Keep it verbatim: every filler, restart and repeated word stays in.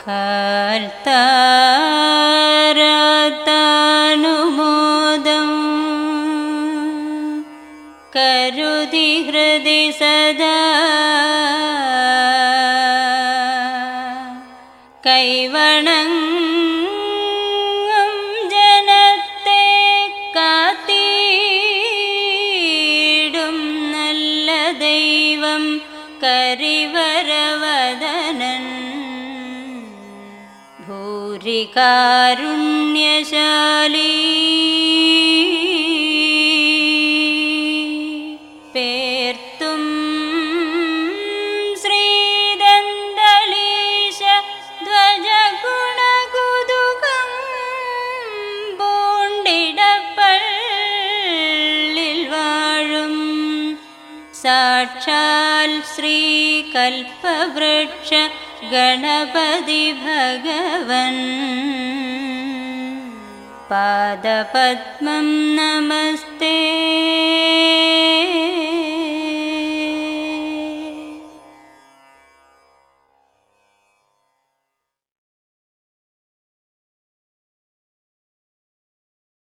കർത്താരത്താനുമോദം കരുതി ഹൃദി സദാ കൈവണങ്ങും ജനത്തെ കാത്തിടും നല്ല ദൈവം കരിവരവദനൻ ഭൂരികാരുണ്യശാലി പേർത്തും ശ്രീദന്തലീശ ധ്വജഗുണകുതുകം പൂണ്ടിടപ്പള്ളിൽ വാഴും സാക്ഷാൽ ശ്രീ കൽപ്പവൃക്ഷ ഗണപതി ഭഗവൻ പാദപദ്മം നമസ്തേ.